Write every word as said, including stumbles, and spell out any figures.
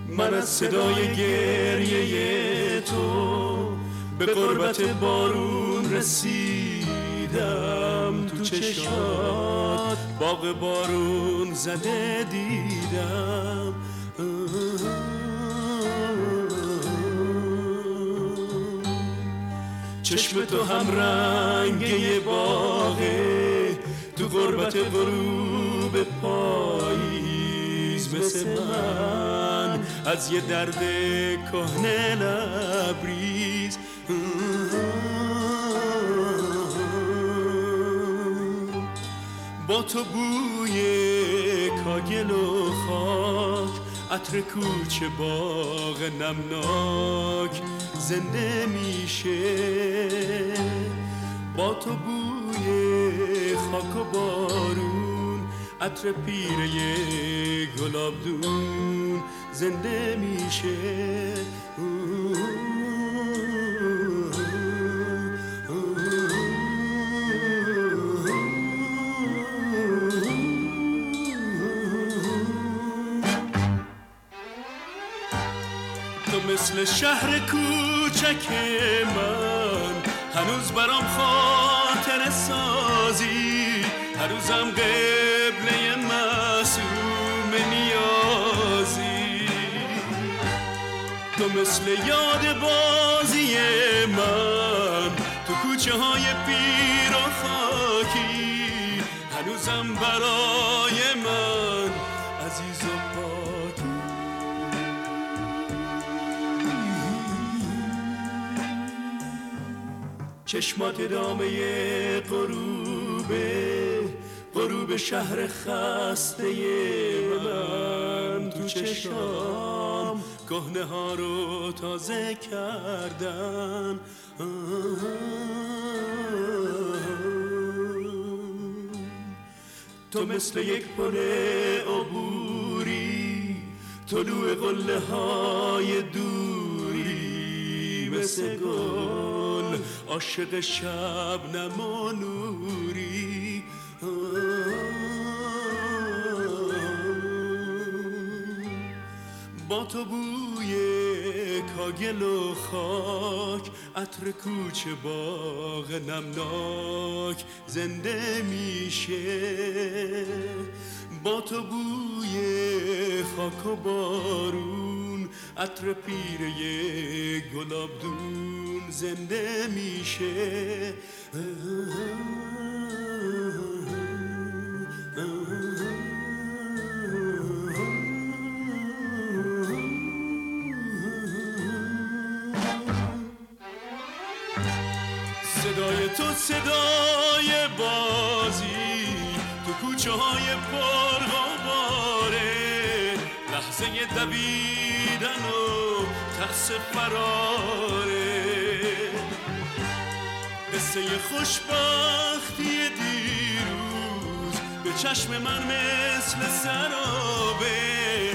من از صدای گریه تو به قربت بارون رسیدم، تو چشات باغ بارون زده دیدم. چشم تو هم رنگه باغه، تو قربت غروب پاییز مثل من از یه درد کهنه لبریز. با تو بوی کاگل و خاک، عطر کوچه باغ نمناک زنده میشه. با تو بوی خاک و بارون، عطر پیره گلابدون زنده میشه. تو مثل شهر کوچک من هنوز برام خاطر سازی، هر روزم قبله معصوم نیازی. تو مثل یاد بازی من تو کوچه های پیر و خاکی، هنوزم برای من عزیز و پاکی. چشمات دامه غروبه، غروب شهر خسته من تو چشام کهنه ها رو تازه کردن. تو مثل یک پل عبوری، طلوع قله های دوری مثل گل عاشق شبنم و نوری. با تو بوی کاگل و خاک، عطر کوچه باغ نمناک زنده میشه. با تو بوی خاک و بارون، عطر پیره گلابدون زنده میشه. صدای تو صدای بازی تو کوچه های پرغباره، لحظه دویدن و ترس فراره. قصه خوشبختی دیروز به چشم من مثل سرابه،